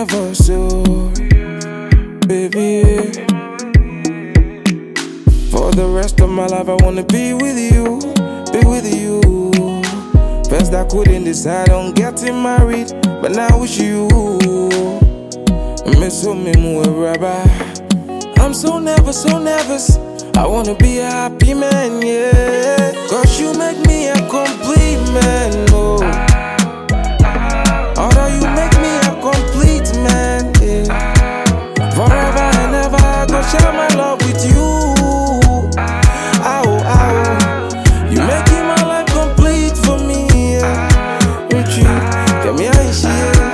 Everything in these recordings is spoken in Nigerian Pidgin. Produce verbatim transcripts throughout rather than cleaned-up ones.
never so, baby. For the rest of my life, I wanna be with you, be with you. First I couldn't decide on getting married, but now with you. I'm so nervous, so nervous. I wanna be a happy man, yeah. Cause you make me a complete man, oh. Although you make me a complete man, yeah. Forever and ever I go share my love with you. Ow, ow. You making my life complete for me, yeah. With you, get me ice,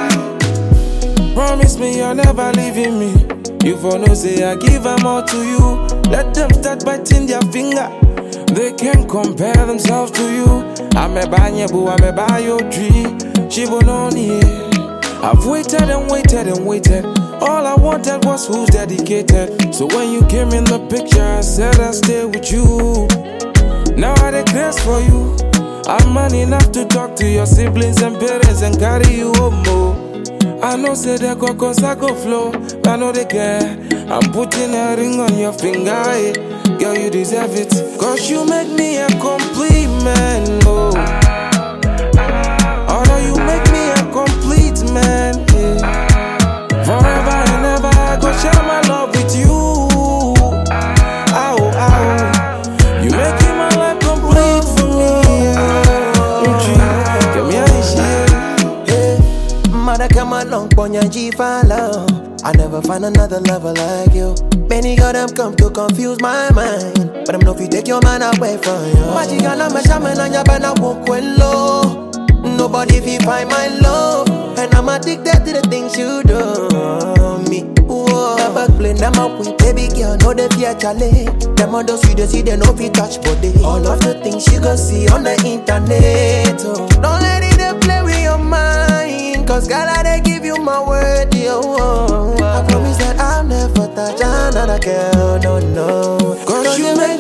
yeah. Promise me you're never leaving me. You for no say I give them all to you. Let them start biting their finger. They can't compare themselves to you. I'm a banyabu, I'm a bio tree. She won't on here. I've waited and waited and waited. All I wanted was who's dedicated. So when you came in the picture, I said I'll stay with you. Now I declare for you. I'm man enough to talk to your siblings and parents and carry you home, oh. I know say they go cause I go flow, but I know they care. I'm putting a ring on your finger, eh. Girl, you deserve it. Cause you make me a complete man, oh. Although you make me a complete man, yeah. Forever and ever I go share my love with you. Ow, ow. You making my life complete for me, yeah. Give me a shit, yeah. Mother come along, ponya G follow. I never find another lover like you. Many of them come to confuse my mind, but I'm know if you take your man away from you. Magical, I'm a shaman and you're gonna walk well low. Nobody fi find my love, and I'm addicted to the things you do me. Whoa, I'm back playing them up with baby girl, know they fear Charlie. Them others you they see they know fi touch body. All of the things you go see on the internet. Oh. Don't let it they play with your mind, cause girl I they give you my word, yo. Oh, oh. I promise that I'll never touch another girl, no, no. Cause you make